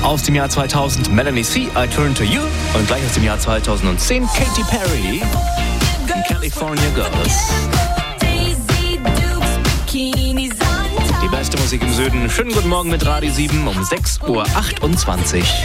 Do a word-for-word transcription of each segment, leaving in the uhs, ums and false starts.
Aus dem Jahr zweitausend Melanie C, I Turn to You. Und gleich aus dem Jahr zweitausendzehn Katy Perry, California Girls. Die beste Musik im Süden. Schönen guten Morgen mit Radio sieben um sechs Uhr achtundzwanzig.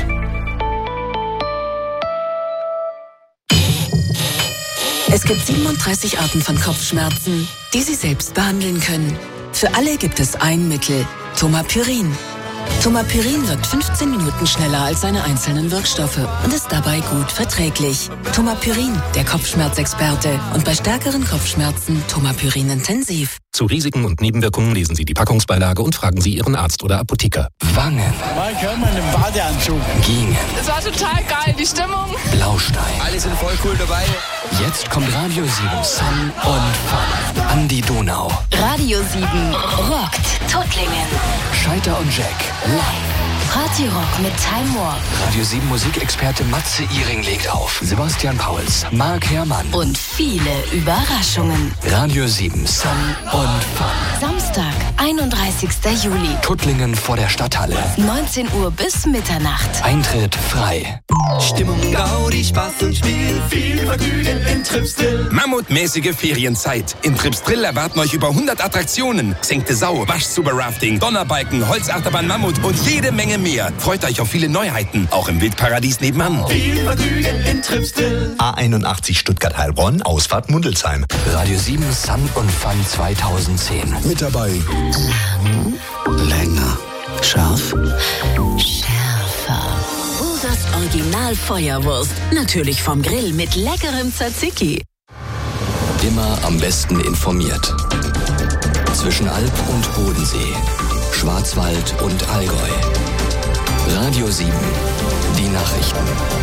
Es gibt siebenunddreißig Arten von Kopfschmerzen, die Sie selbst behandeln können. Für alle gibt es ein Mittel, Tomapyrin. Tomapyrin wirkt fünfzehn Minuten schneller als seine einzelnen Wirkstoffe und ist dabei gut verträglich. Tomapyrin, der Kopfschmerzexperte. Und bei stärkeren Kopfschmerzen Tomapyrin intensiv. Zu Risiken und Nebenwirkungen lesen Sie die Packungsbeilage und fragen Sie Ihren Arzt oder Apotheker. Wangen. Mal können wir einen Badeanzug. Gingen. Es war total geil, die Stimmung. Blaustein. Alle sind voll cool dabei. Jetzt kommt Radio sieben Sun und Fun an die Donau. Radio sieben rockt Tuttlingen. Scheiter und Jack live. Party Rock mit Time Warp. Radio sieben Musikexperte Matze Iring legt auf. Sebastian Pauls, Marc Herrmann. Und viele Überraschungen. Radio sieben Sun und Fun. Samstag, einunddreißigster Juli. Tuttlingen vor der Stadthalle. neunzehn Uhr bis Mitternacht. Eintritt frei. Stimmung, Gaudi, Spaß und Spiel, viel Vergnügen in Tripsdrill. Mammutmäßige Ferienzeit. In Tripsdrill erwarten euch über hundert Attraktionen. Gesenkte Sau, Waschzuber-Rafting, Donnerbalken, Holzachterbahn Mammut und jede Menge mehr. Freut euch auf viele Neuheiten, auch im Wildparadies nebenan. Viel Vergnügen in Tripsdrill. A einundachtzig Stuttgart-Heilbronn, Ausfahrt Mundelsheim. Radio sieben Sun und Fun zweitausendzehn. Mit dabei. Länger. Scharf. Schärfer. Ursas Original Feuerwurst. Natürlich vom Grill mit leckerem Tzatziki. Immer am besten informiert. Zwischen Alp und Bodensee. Schwarzwald und Allgäu. Radio sieben. Die Nachrichten.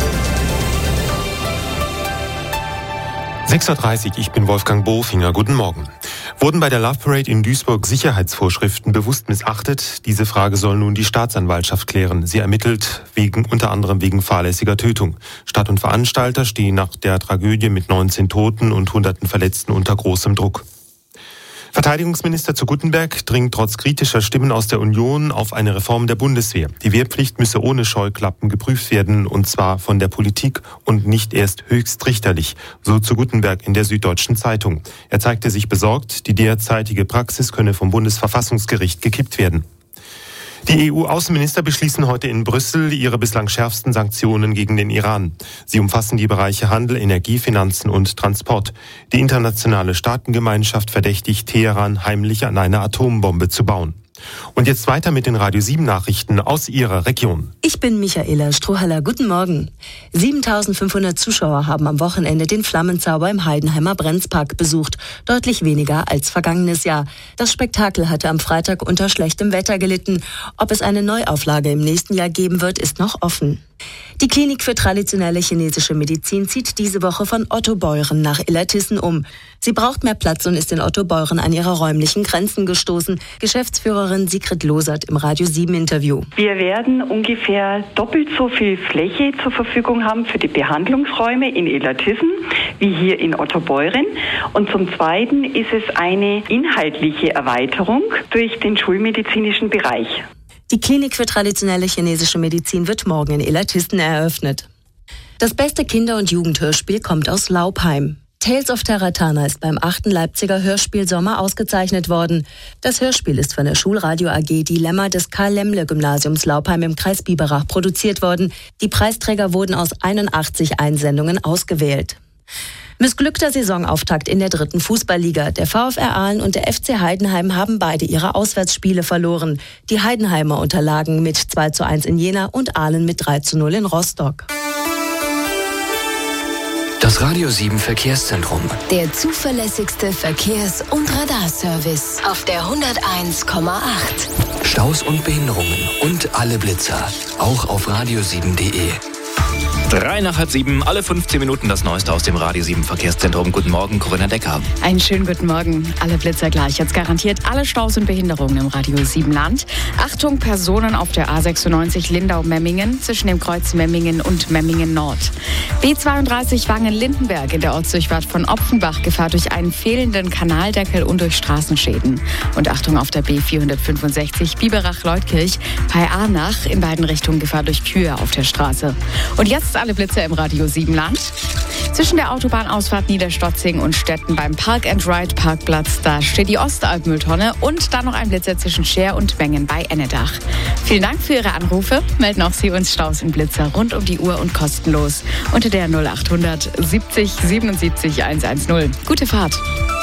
sechs Uhr dreißig, ich bin Wolfgang Bofinger. Guten Morgen. Wurden bei der Love Parade in Duisburg Sicherheitsvorschriften bewusst missachtet? Diese Frage soll nun die Staatsanwaltschaft klären. Sie ermittelt wegen, unter anderem wegen fahrlässiger Tötung. Stadt und Veranstalter stehen nach der Tragödie mit neunzehn Toten und hunderten Verletzten unter großem Druck. Verteidigungsminister zu Guttenberg dringt trotz kritischer Stimmen aus der Union auf eine Reform der Bundeswehr. Die Wehrpflicht müsse ohne Scheuklappen geprüft werden, und zwar von der Politik und nicht erst höchstrichterlich, so zu Guttenberg in der Süddeutschen Zeitung. Er zeigte sich besorgt, die derzeitige Praxis könne vom Bundesverfassungsgericht gekippt werden. Die E U-Außenminister beschließen heute in Brüssel ihre bislang schärfsten Sanktionen gegen den Iran. Sie umfassen die Bereiche Handel, Energie, Finanzen und Transport. Die internationale Staatengemeinschaft verdächtigt Teheran, heimlich an einer Atombombe zu bauen. Und jetzt weiter mit den Radio sieben Nachrichten aus Ihrer Region. Ich bin Michaela Strohhaller. Guten Morgen. siebentausendfünfhundert Zuschauer haben am Wochenende den Flammenzauber im Heidenheimer Brenzpark besucht. Deutlich weniger als vergangenes Jahr. Das Spektakel hatte am Freitag unter schlechtem Wetter gelitten. Ob es eine Neuauflage im nächsten Jahr geben wird, ist noch offen. Die Klinik für traditionelle chinesische Medizin zieht diese Woche von Ottobeuren nach Illertissen um. Sie braucht mehr Platz und ist in Ottobeuren an ihre räumlichen Grenzen gestoßen. Geschäftsführerin Sigrid Losert im Radio sieben Interview. Wir werden ungefähr doppelt so viel Fläche zur Verfügung haben für die Behandlungsräume in Illertissen wie hier in Ottobeuren. Und zum Zweiten ist es eine inhaltliche Erweiterung durch den schulmedizinischen Bereich. Die Klinik für traditionelle chinesische Medizin wird morgen in Illertissen eröffnet. Das beste Kinder- und Jugendhörspiel kommt aus Laupheim. Tales of Terratana ist beim achten Leipziger Hörspielsommer ausgezeichnet worden. Das Hörspiel ist von der Schulradio A G Dilemma des Karl-Lemmle-Gymnasiums Laupheim im Kreis Biberach produziert worden. Die Preisträger wurden aus einundachtzig Einsendungen ausgewählt. Missglückter Saisonauftakt in der dritten Fußballliga. Der VfR Aalen und der F C Heidenheim haben beide ihre Auswärtsspiele verloren. Die Heidenheimer unterlagen mit zwei zu eins in Jena und Aalen mit drei zu null in Rostock. Das Radio sieben Verkehrszentrum. Der zuverlässigste Verkehrs- und Radarservice auf der hunderteins Komma acht. Staus und Behinderungen und alle Blitzer. Auch auf radio sieben punkt de. Drei nach halb sieben, alle fünfzehn Minuten das Neueste aus dem Radio sieben Verkehrszentrum. Guten Morgen, Corinna Decker. Einen schönen guten Morgen. Alle Blitzer gleich. Jetzt garantiert alle Staus und Behinderungen im Radio sieben Land. Achtung, Personen auf der A sechsundneunzig Lindau-Memmingen zwischen dem Kreuz Memmingen und Memmingen Nord. B zweiunddreißig Wangen-Lindenberg in der Ortsdurchfahrt von Opfenbach Gefahr durch einen fehlenden Kanaldeckel und durch Straßenschäden. Und Achtung auf der B vierhundertfünfundsechzig Biberach-Leutkirch bei Arnach in beiden Richtungen Gefahr durch Kühe auf der Straße. Und jetzt alle Blitzer im Radio sieben Land. Zwischen der Autobahnausfahrt Niederstotzing und Stetten beim Park-and-Ride-Parkplatz, da steht die Ostalbmülltonne und dann noch ein Blitzer zwischen Scher und Mengen bei Ennedach. Vielen Dank für Ihre Anrufe. Melden auch Sie uns Staus und Blitzer rund um die Uhr und kostenlos unter der null achthundert siebzig siebenundsiebzig hundertzehn. Gute Fahrt.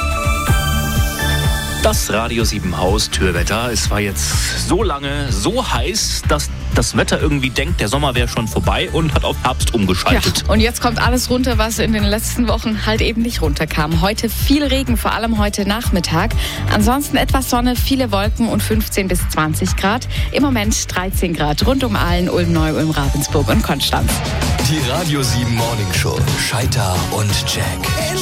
Das Radio sieben Haus Türwetter. Es war jetzt so lange, so heiß, dass das Wetter irgendwie denkt, der Sommer wäre schon vorbei und hat auf Herbst umgeschaltet. Ja, und jetzt kommt alles runter, was in den letzten Wochen halt eben nicht runterkam. Heute viel Regen, vor allem heute Nachmittag. Ansonsten etwas Sonne, viele Wolken und fünfzehn bis zwanzig Grad. Im Moment dreizehn Grad rund um Aalen, Ulm, Neu-Ulm, Ravensburg und Konstanz. Die Radio sieben Morning Show. Scheiter und Jack.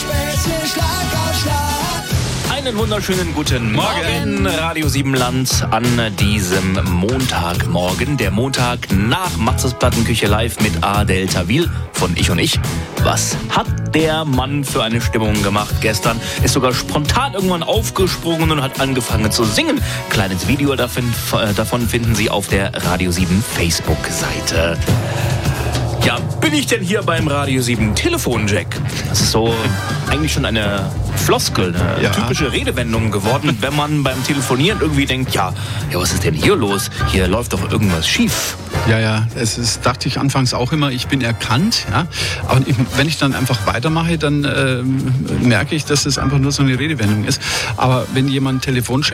Einen wunderschönen guten Morgen, Radio sieben Land an diesem Montagmorgen. Der Montag nach Matzes Plattenküche live mit A. Delta Wil von Ich und Ich. Was hat der Mann für eine Stimmung gemacht gestern? Ist sogar spontan irgendwann aufgesprungen und hat angefangen zu singen. Kleines Video davon, davon finden Sie auf der Radio sieben Facebook-Seite. Ja, bin ich denn hier beim Radio sieben Telefon-Jack? Das ist so eigentlich schon eine Floskel, eine ja. typische Redewendung geworden, wenn man beim Telefonieren irgendwie denkt, ja, ja, was ist denn hier los? Hier läuft doch irgendwas schief. Ja, ja, es ist, dachte ich anfangs auch immer, ich bin erkannt. Ja? Aber ich, wenn ich dann einfach weitermache, dann äh, merke ich, dass es einfach nur so eine Redewendung ist. Aber wenn jemand Telefon